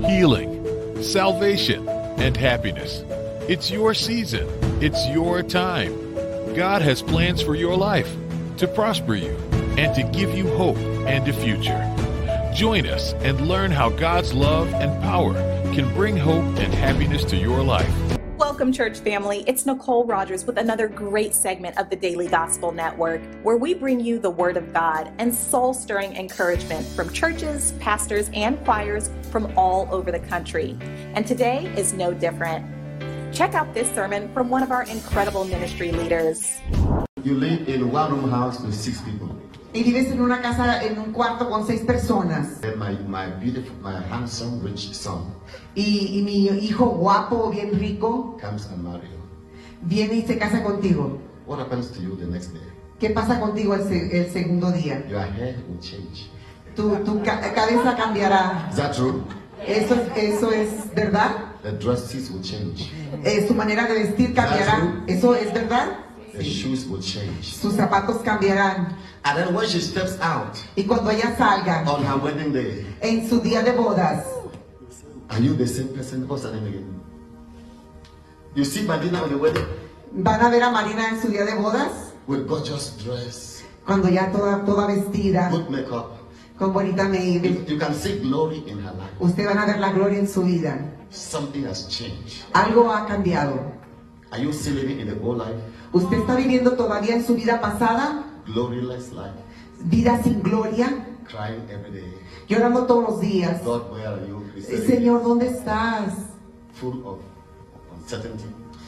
healing, salvation, and happiness. It's your season. It's your time. God has plans for your life, to prosper you, and to give you hope and a future. Join us and learn how God's love and power can bring hope and happiness to your life. Welcome, church family. It's Nicole Rogers with another great segment of the Daily Gospel Network, where we bring you the Word of God and soul-stirring encouragement from churches, pastors, and choirs from all over the country. And today is no different. Check out this sermon from one of our incredible ministry leaders. You live in a one-room house with 6 people. Y vives en una casa, en un cuarto con 6 personas. And my beautiful, my handsome, rich son Y mi hijo guapo, bien rico, comes and marries you. viene y se casa contigo. What happens to you the next day? ¿Qué pasa contigo el segundo día? Your hair will change. Tu cabeza cambiará. Is that true? Eso es verdad. The dresses will change. Su manera de vestir cambiará. ¿Eso es verdad? The shoes will change. Sus zapatos cambiarán. And then when she steps out Y cuando ella salga on her wedding day, en su día de bodas, are you the same person? What's her name again? You see Madina on the wedding van a ver a Marina en su día de bodas, with gorgeous dress, cuando ya toda vestida, good makeup. con bonita make. You can see glory in her life. Usted van a ver la gloria en su vida. Something has changed. Algo ha cambiado. Are you still living in the old life? ¿Usted está viviendo todavía en su vida pasada? Gloryless life, Vida sin gloria, crying every day. llorando todos los días. God, where are you? Señor, ¿dónde estás? Full of uncertainty.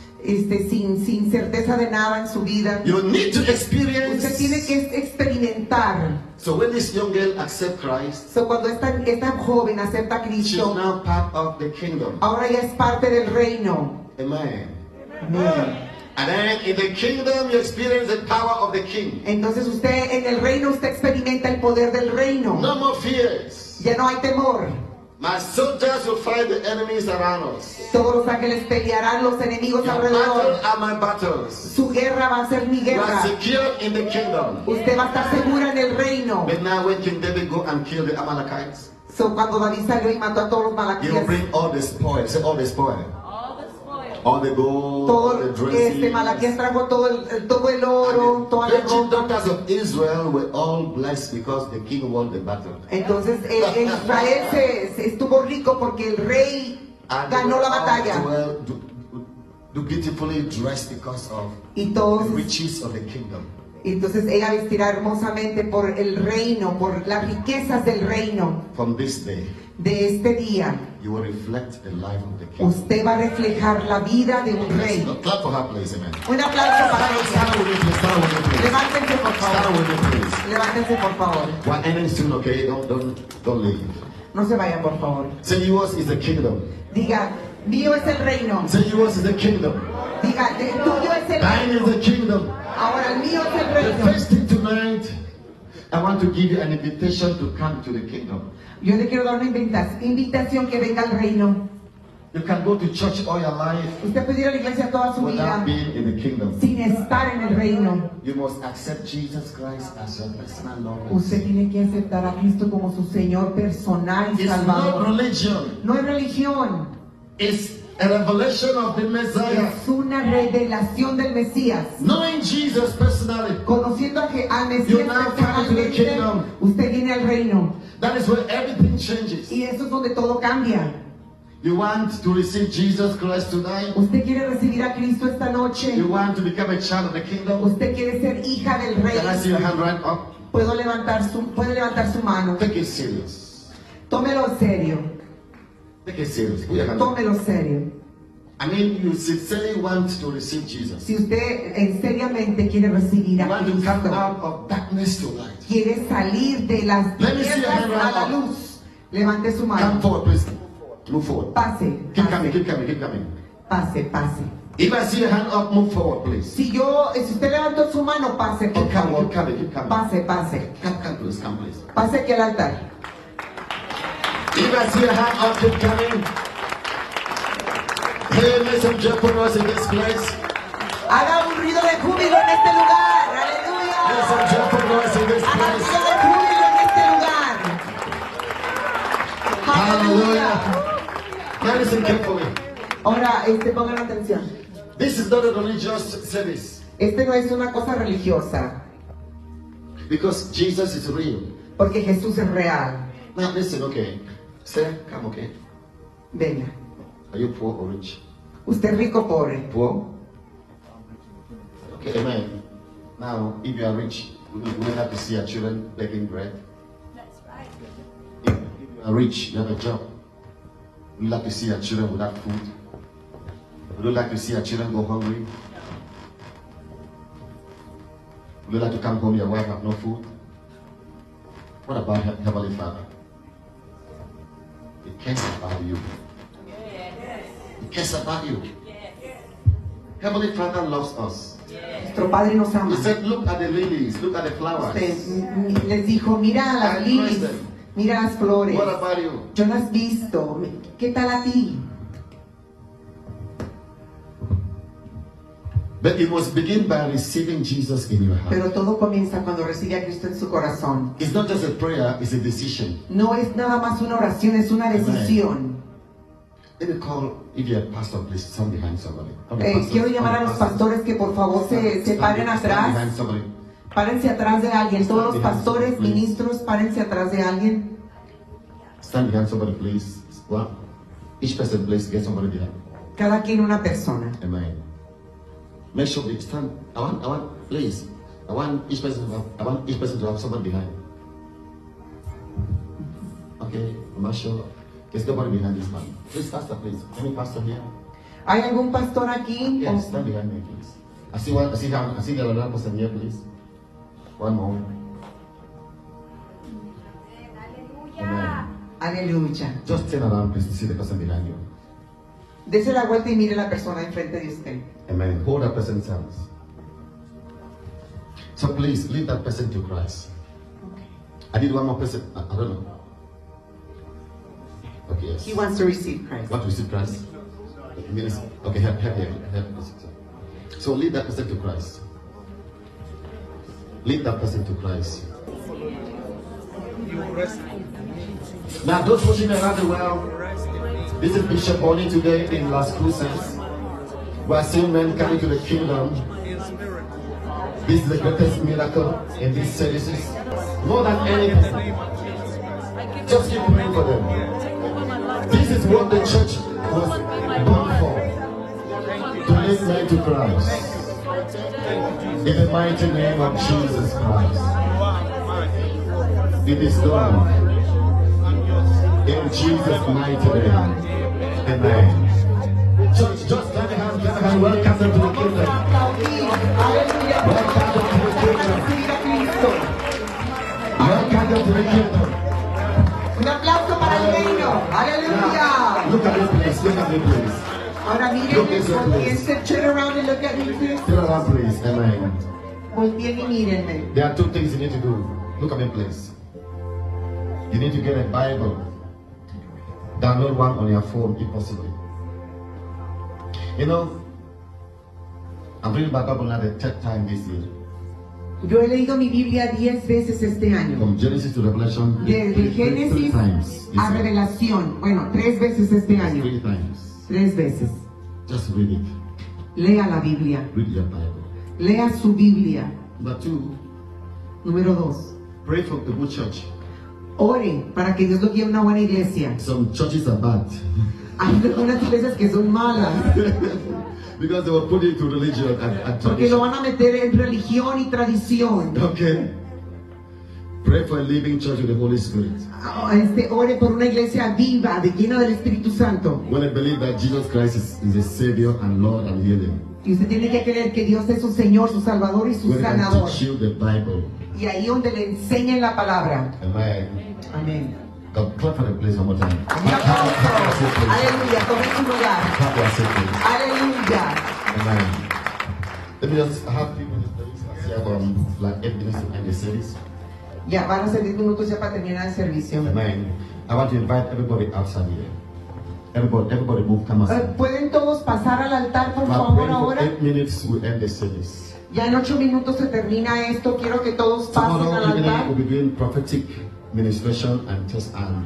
Sin certeza de nada en su vida. You need to experience. Usted tiene que experimentar. So when this young girl accepts Christ, So, cuando esta joven acepta a she's Cristo, now part of the kingdom. ahora ya es parte del reino. Amen. Amén. And then in the kingdom you experience the power of the king. Entonces usted en el reino usted experimenta el poder del reino. No more fears. Ya no hay temor. My soldiers will fight the enemies around us. Todos los ángeles pelearán los enemigos Your alrededor. battles are my battles. Su guerra va a ser mi You are guerra. secure in the kingdom. Usted va a estar segura en el reino. But now when King David go and kill the Amalekites, So, cuando David salió y mató a todos los he will malaquías, bring all the spoil. Say all the spoil. All the gold, all todo the dresses. Malaquías trajo todo el oro, toda la Virgin ropa. daughters of Israel were all blessed because the king won the battle. Entonces Israel se estuvo rico porque el rey And they ganó were la all batalla. well, do beautifully dressed because of Y the todos, riches of the kingdom. entonces ella vestirá hermosamente por el reino, por las riquezas del reino. From this day, De este día, you will reflect the life of the king. usted va a reflejar la vida de un rey. Clap for her, please, amen. Un aplauso para Stand ella. with me, please. Stand with me, please. Levántense por Stand favor. with me, please. Levántense por favor. One ending soon, okay? Don't leave. No se vayan por favor. Say yours is the kingdom. Diga, mío es el reino. Say yours is the kingdom. Diga, tuyo es el Thine is reino. the kingdom. Ahora el mío es el The reino. first thing tonight, I want to give you an invitation to come to the kingdom. Yo le quiero dar una invitación que venga al reino. You can go to church all your life Usted puede ir a la iglesia toda su without vida being in the kingdom. sin estar en el reino. You must accept Jesus Christ as your personal Lord. Usted tiene que aceptar a Cristo como su Señor personal y It's not Salvador. religion. No es religión, It's a revelation of the Messiah. es una revelación del Mesías. Knowing Jesus personally, Conociendo al You Mesías now come to the personalmente, kingdom. usted viene al reino. that is where everything changes. Y eso es donde todo cambia. You want to receive Jesus Christ tonight? Usted quiere recibir a Cristo esta noche. You want to become a child of the kingdom? Usted quiere ser hija del rey. Can I see your hand right up? Puede levantar su mano. Take it serious. Tómelo en serio. Take it serious. Put your hand up. Tómelo serio. I mean, you sincerely want to receive Jesus. Si usted seriamente quiere recibir You a want to come Cristo, out of darkness to light. quiere salir de las Let me see your tinieblas hand a right la now. luz, levante su Come mano. forward, please. Move forward. Pase, Keep coming, pase, keep coming, keep coming. pase, pase. If I see your hand up, move forward, please. Si usted levantó su mano, pase, por Keep coming, favor. keep coming, keep coming. Pase, pase. Come, please, come, please. Pase aquí al altar. If I see your hand up, keep coming. Hey, make some joyful noise in this place. Haga un ruido de júbilo en este lugar. Make some Aleluya. joyful noise in this Haga un place. ruido de júbilo en este lugar. Hallelujah. Aleluya. Now listen carefully. Ahora, pongan atención. This is not a religious service. No es una cosa religiosa, Because Jesus is real. porque Jesús es real. Now listen, okay. Sir, come, okay. Venga. Are you poor or rich? ¿Usted rico o pobre? Poor? Okay, amen. Now, if you are rich, we will have to see our children begging bread. That's right. If you are rich, you have a job. We like to see our children without food. We don't like to see our children go hungry. We don't like to come home, your wife have no food. What about Heavenly Father? He cares about you. He cares about you. Heavenly Father loves us. Nuestro Padre nos ama. He said, look at the lilies, look at the flowers. Les dijo, mira a las lilies, mira las flores. What about you? Yo las he visto. ¿Qué tal a ti? But you must begin by receiving Jesus in your heart. Pero todo comienza cuando recibe a Cristo en su corazón. It's not just a prayer, it's a decision. No es nada más una oración, es una decisión. Let me call, if you're a pastor, please stand behind somebody. Quiero llamar a los pastores que por favor se paren atrás. Párense atrás de alguien. Todos los pastores, ministros, párense atrás de alguien. Stand behind somebody, please. Well, each person, please, get somebody behind. Cada quien una persona. Amen. Make sure we stand. I want, please. I want each person to have somebody behind. Okay, I'm not sure. There's nobody behind this man. Please, pastor, please. Any pastor here? ¿Hay algún pastor aquí? Yes, stand behind me, please. I see the other person here, please. One more. Amen. Aleluya. Just turn around, please, to see the person behind you. Dese la vuelta y mire la persona enfrente de usted. Amen. Hold that person's hands. So please, lead that person to Christ. I need one more person. I don't know. Okay, yes. He wants to receive Christ. Want to receive Christ? Okay, help. So lead that person to Christ. Lead that person to Christ. Now, those watching around the world, this is Bishop Oni today in Las Cruces. We are seeing men coming to the kingdom. This is the greatest miracle in these services. More than anything. Just keep praying for them. This is what the church was born for. To lead men to Christ. In the mighty name of Jesus Christ. It is done. In Jesus' mighty name. Amen. Church, just clap your hands, welcome them to the kingdom. Welcome them to the kingdom. Welcome them to the kingdom. Un aplauso para el reino. Aleluya. Look at this place, look at this place. Ahora mírenme, volteense, turn around and look at me, please. Turn around, please. Amen. Volteen y mírenme. There are two things you need to do. Look at me, please. You need to get a Bible. Download one on your phone if possible. You know, I'm reading my Bible now the 10th time this year. Yo he leído mi Biblia 10 veces este año. From Genesis to Revelation. Desde Génesis a Revelación. Bueno, 3 veces este año. 3 times. 3 veces. Just read it. Lea la Biblia. Read your Bible. Lea su Biblia. Number 2. Número 2. Pray for the good church. Ore para que Dios lo guíe a una buena iglesia. Some churches are bad. Hay algunas iglesias que son malas. Because they will put it to religion and Porque tradition. lo van a meter en religión y tradición. Okay. Pray for a living church with the Holy Spirit. Ore por una iglesia viva, llena del Espíritu Santo. When I believe that Jesus Christ is the Savior and Lord and healing. Y usted tiene que creer que Dios es su Señor, su Salvador y su When I can sanador. teach you the Bible. Y ahí donde le enseñen la palabra. Amen. Amén. God, clap for the place one more time. Un aplauso. Aleluya. Tome su lugar. Clap your seat, please. Aleluya. Amen. Let me just have people in this place. I have like 8 minutes to end the service. Ya van a ser 10 minutos ya para terminar el servicio. Amen. I want to invite everybody outside here. Everybody move, come outside. ¿Pueden todos pasar al altar, por But favor, praying for ahora? 8 minutes we end the service. Ya en 8 minutos se termina esto. Quiero que todos pasen Tomorrow al evening altar. we'll be doing prophetic ministration and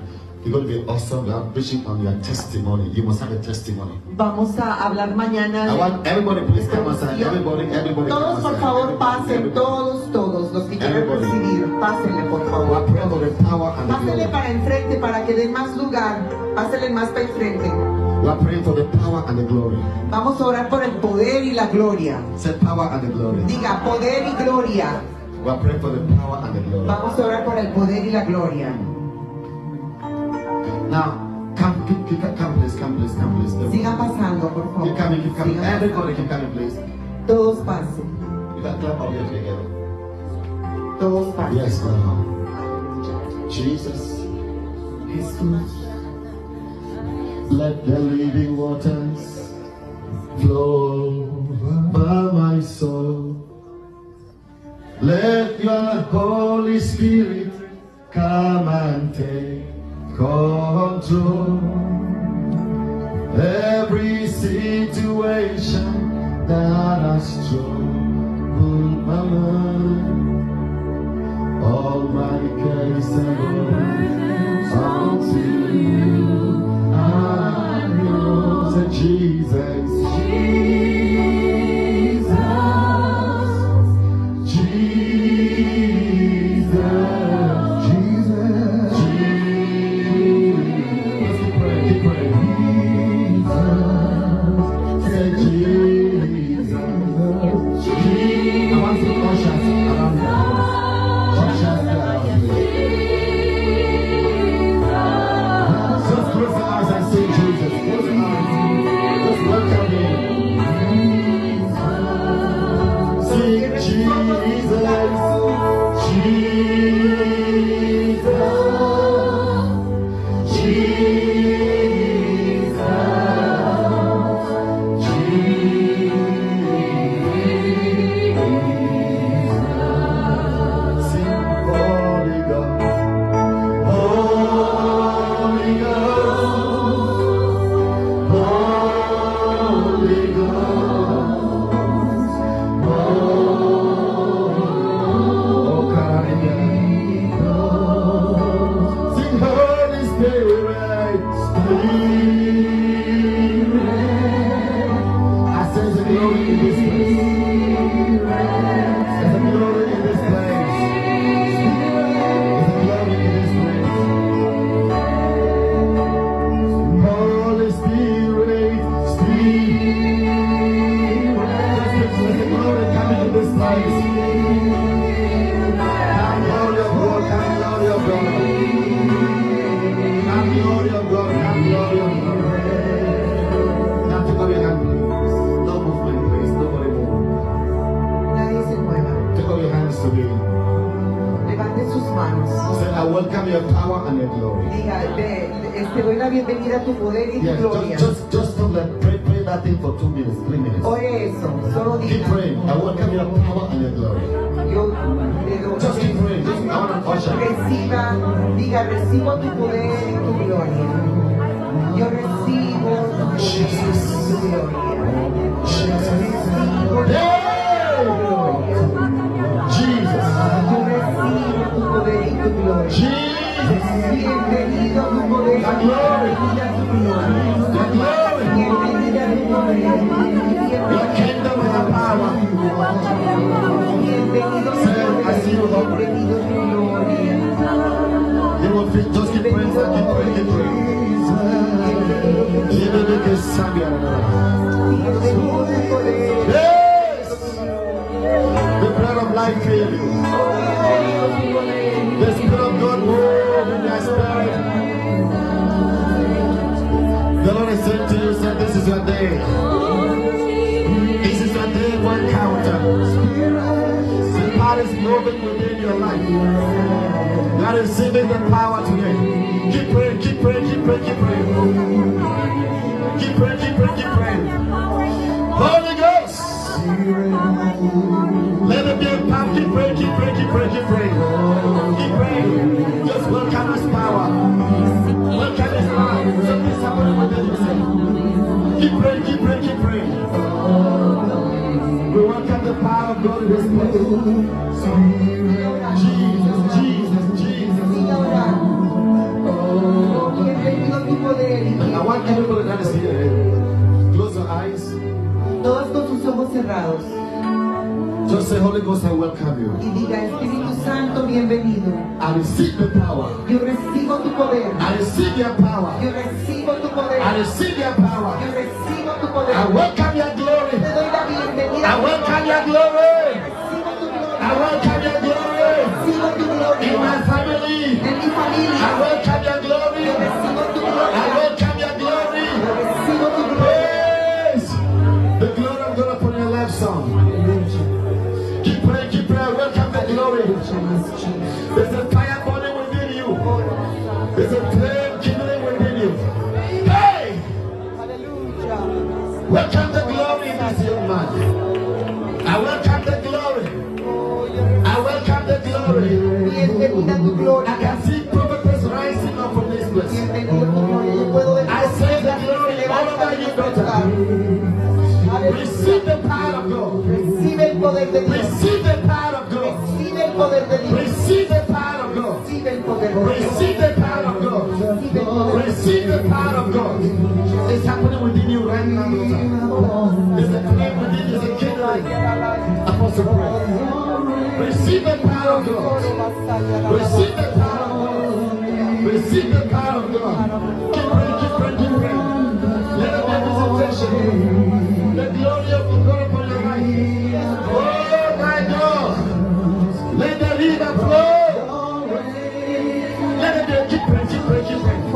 It's going to be awesome. We are preaching on your testimony. You must have a testimony. Vamos a hablar mañana. I want everybody, please come aside. Everybody. Todos, por favor, pasen. Todos los que quieran recibir. Pásenle, por favor. Pásenle para enfrente para que dé más lugar. Pásenle más para enfrente. We are praying for the power and the glory. Vamos a orar por el poder y la gloria. Say power and the glory. Diga poder y gloria. We are praying for the power and the glory. Vamos a orar por el poder y la gloria. Now, come please. Sigan pasando, por favor. Keep coming. Everybody keep coming, please. Todos pasen. You can clap all together. Todos pasen. Yes, Lord. Jesus. Jesús. Let the living waters flow by my soul. Let your Holy Spirit come and take control. Every situation that has troubled my mind, all my cares and burdens unto you I know. Say Jesus, te doy la bienvenida a tu poder y tu gloria. Just pray that thing for 2 minutes, 3 minutes. Ore eso, solo diga. Keep praying. I welcome your power and your glory. Yo le doy. Just keep praying. I want to usher. Diga, recibo tu poder y tu gloria. Yo recibo tu poder y tu gloria. Jesus. Yo recibo tu poder y tu gloria. Bienvenido a tu poder, bienvenida a tu gloria. Bienvenida a tu poder, Your kingdom is a power. bienvenido a tu poder, bienvenido a tu gloria. You will feel, just keep praying, keep praying. Bienvenido a tu poder. Yes! The blood of life fill you. The Spirit of God move in your spirit. The Lord is saying to you, sir, this is your day. This is your day, one counter. The power is moving within your life. You are receiving the power today. Keep praying, keep praying, keep praying, keep praying. Keep praying, keep praying, keep praying. Holy Ghost! Let it be a power. Keep praying, keep praying, keep praying, keep praying. Keep praying. Just welcome His power. Welcome His power. Something's happening within yourself. Keep praying, keep praying, keep praying. We welcome the power of God in this place. Jesus, Jesus, Jesus. I want everybody that is here. Close your eyes. Todos con sus ojos cerrados. Just say, Holy Ghost, I welcome you. Y diga, Espíritu Santo, bienvenido. I receive the power. Yo recibo tu poder. I receive your power. Yo recibo tu poder. I receive your power. Yo recibo tu poder. I welcome your glory. Te doy la bienvenida. I welcome your glory. Recibo tu gloria. I welcome your glory. Recibo tu gloria. In my family. En mi familia. I welcome your glory. Yo recibo tu I gloria. welcome your glory. Yo recibo tu gloria. Praise the glory of God upon your life, son. Keep praying, keep praying. Welcome the glory. There's a fire burning within you. There's a flame kindling within you. Hey! Welcome the glory in this young man. I welcome the glory. I welcome the glory. Bienvenida tu gloria. I can see prophets rising up from this place. Bienvenido tu gloria. Yo puedo ver I say the glory all over you, daughter. Receive the power of God. Recibe el poder de Dios. Receive the power of God. Recibe el poder de Dios. Receive the power of God. Recibe el poder de Dios. Receive the power of God. Receive the power of God. It's happening within you right now, daughter. There's a flame within you, there's a kindling. Apostle, pray. Receive the power of God. Receive the power of God. Receive the power of God. Keep praying, keep praying, keep praying. Let there be a visitation. The glory of God upon your life. Oh my God. Let the river flow. Let it be. Keep praying, keep praying, keep praying.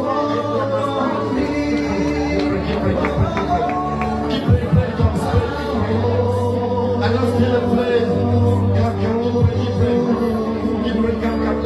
Keep praying, pray, come, pray. I just feel a prayer. Come, keep praying, keep praying. Come,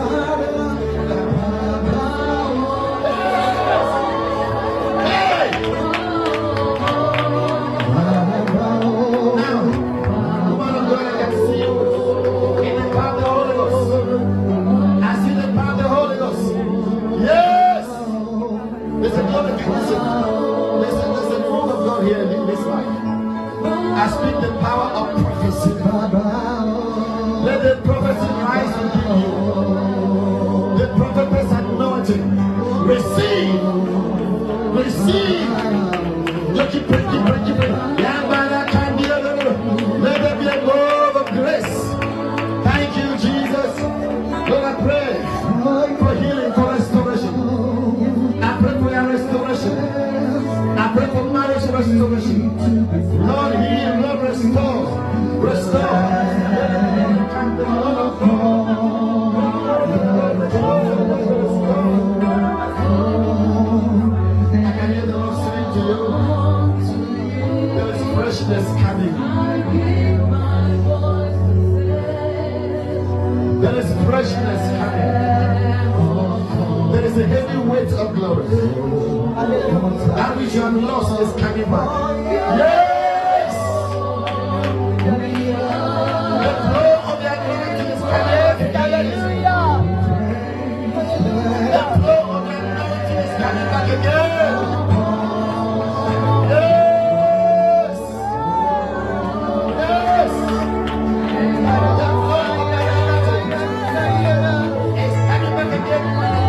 I speak the power of prophecy. Let the prophecy rise within you. The prophetess anointing. Receive. Receive. Let it break, keep break, keep break. Let there be a move of grace. Thank you, Jesus. Lord, I pray for healing, for restoration. I pray for your restoration. I pray for marriage restoration. Lord, heal, Lord, restore. Restore. I can hear the Lord saying to you, there is freshness coming. There is freshness coming. There is a heavy weight of glory. That which you have lost is coming back. Yes! The flow of the anointing is coming back again. The flow of the anointing is coming back again. Yes! Yes! The flow of the anointing is coming back again.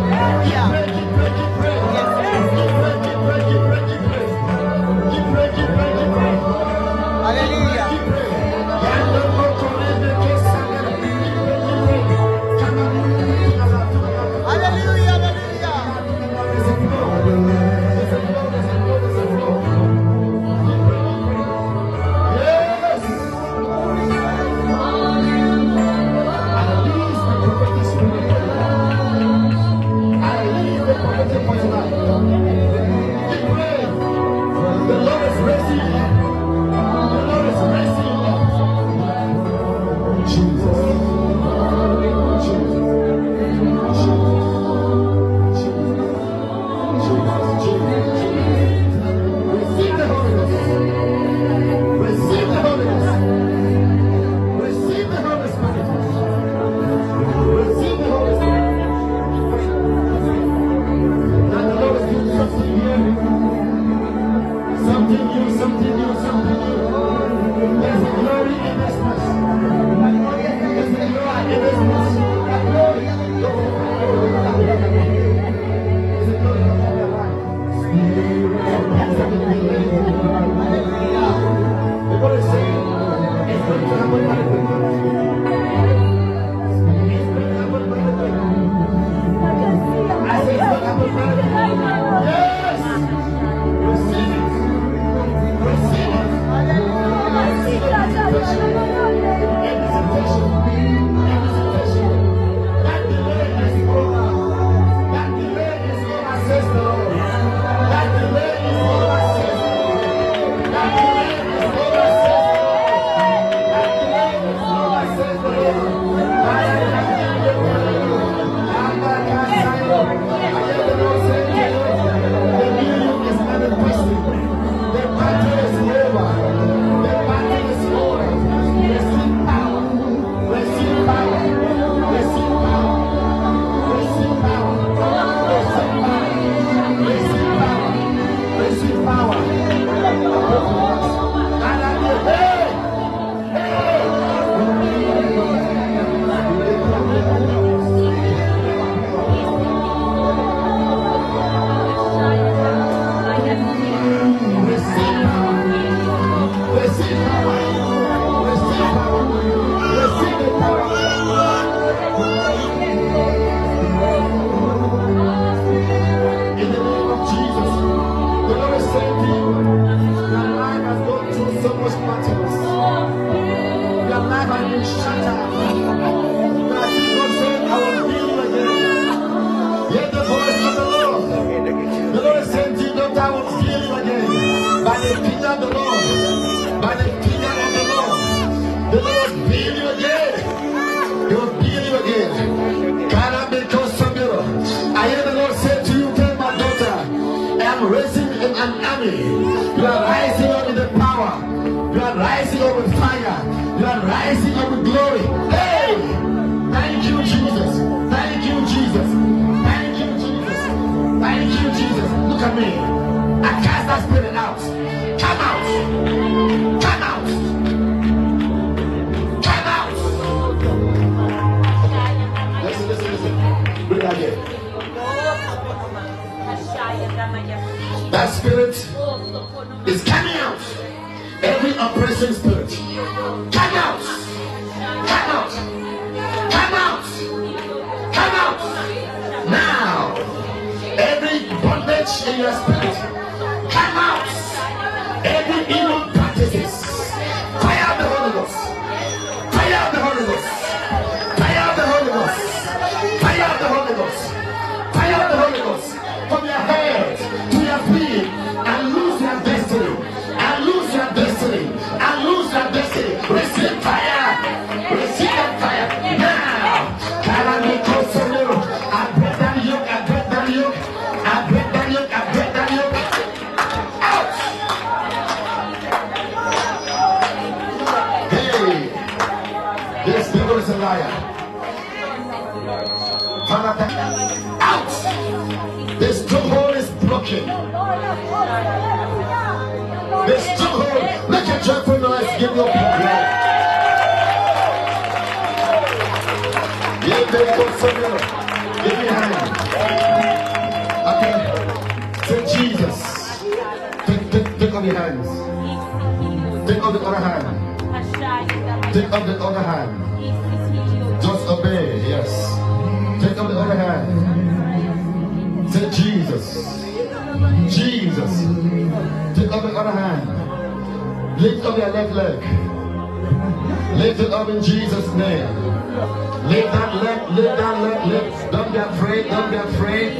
Keep breaking. something new, something new, something new. There's a glory in this place. There's a glory in this place. There's a glory in your life. The God is saying, it's going to happen by the way. It's going to happen by the way. I say it's going to happen by the way. Yes! Receive it. Receive it. Anticipation. That delay is over. That delay is over, says the Lord. That delay is over, says the Lord. That delay is over, says the Lord. That delay is over, says the Lord. I hear the Lord saying to you, the new is manifesting. The battle is over. The battle is over. Receive power. Receive power. Receive power. Receive power. Receive power. Receive power. Receive power. And I hear, hey! You are rising up in the power. You are rising up with fire. You are rising up with glory. Hey! Thank you, Jesus. Thank you, Jesus. Thank you, Jesus. Thank you, Jesus. Look at me. I cast that spirit out. Come out. Come out. Come out. Listen, listen, listen. Bring that here. That spirit is coming out. Every oppressive spirit. Come out. Come out. Come out. Come out. Now. Every bondage in your spirit. Come out. Every evil practices. Fire of the Holy Ghost. Fire of the Holy Ghost. Fire of the Holy Ghost. Fire of the Holy Ghost. Fire of the Holy Ghost. From your head to your feet, and lose your destiny, and lose your destiny, and lose your destiny. Receive fire, receive that fire now. Can I make close to you? I break that yoke, I break that yoke, I break that yoke, I break that yoke. Out! Hey, this devil is a liar. Out! This stronghold is broken. This stronghold, make a joyful noise, give your people. Give me a hand. Okay. Say Jesus. Take off your hands. Take off the other hand. Take off the other hand. Just obey, yes. Take off the other hand. Say Jesus. Jesus. Take up the other hand. Lift up your left leg. Lift it up in Jesus' name. Lift that leg, lift that leg, lift. Don't be afraid, don't be afraid.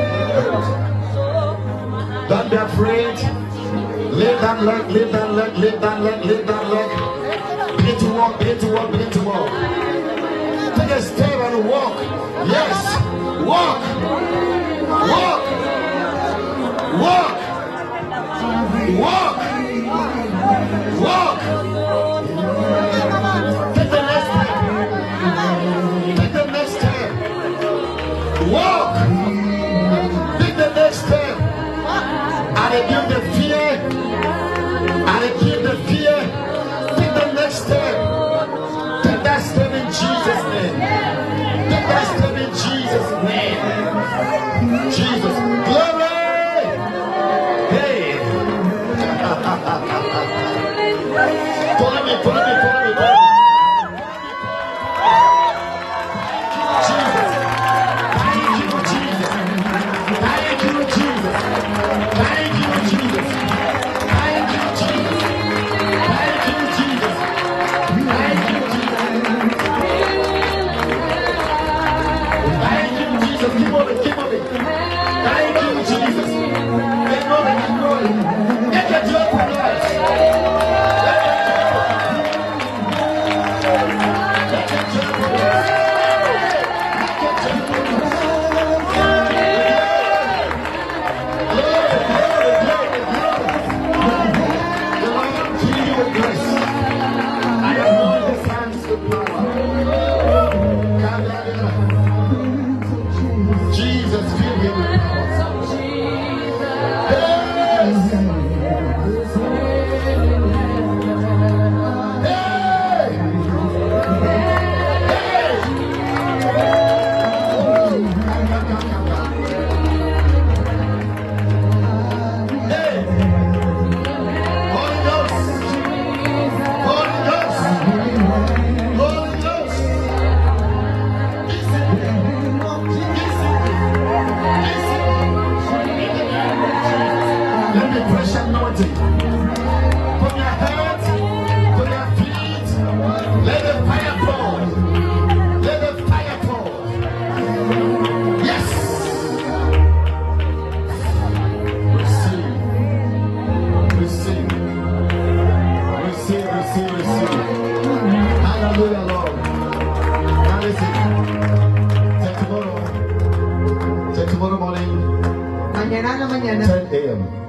Don't be afraid. Lift that leg, lift that leg, lift that leg, lift that leg. Begin to walk, begin to walk, begin to walk. Take a step and walk. Yes. Walk. Walk. Walk. Walk. Walk. Take the next step. Take the next step. Walk. Take the next step. And rebuke the fear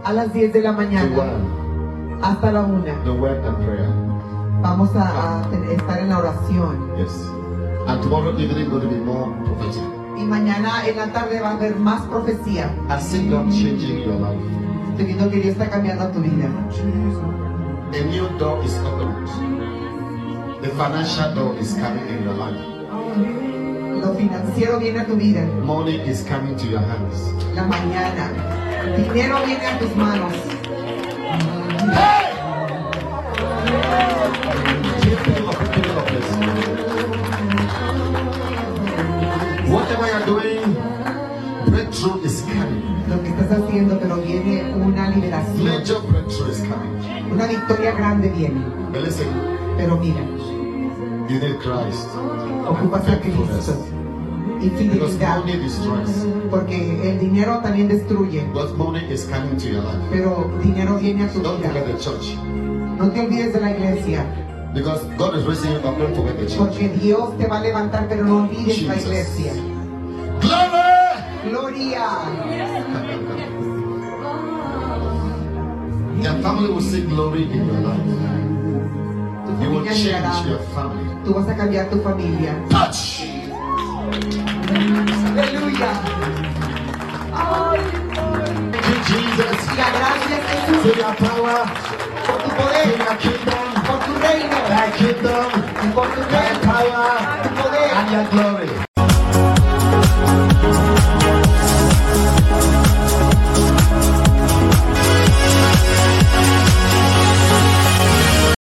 a las 10 de la to mañana 1. hasta la 1. The word and prayer. Vamos a estar en la oración. Yes. And tomorrow evening going to be more prophetic. Y mañana en la tarde va a haber más profecía. I see God changing your life. Estoy viendo que Dios está cambiando tu vida. A new door is opened. The financial door is coming in your life. Lo financiero viene a tu vida. Money is coming to your hands. La mañana. Dinero viene a tus manos. Whatever you're doing, breakthrough is coming. Lo que estás haciendo, pero viene una liberación. Major breakthrough is coming. Una victoria grande viene. But listen, Pero mira, you need Christ. ocupas a Cristo y Because fidelidad. money destroys. Porque el dinero también destruye. But money is coming to your life. Pero dinero viene a tu Don't forget vida. the church. No te olvides de la iglesia. Because God is raising you up. Don't forget the church. Porque Dios te va a levantar, pero no olvides la iglesia. Glory! Gloria. Your family will see glory in your life. Tu You will familia change mirará. your family. Tú vas a cambiar tu familia. Touch! Aleluya. Thank you, Jesus. Y la gracia es Jesús For your power, por tu for poder, your kingdom, por tu reino, thy kingdom, y por tu thy reino, power, tu poder. and your glory.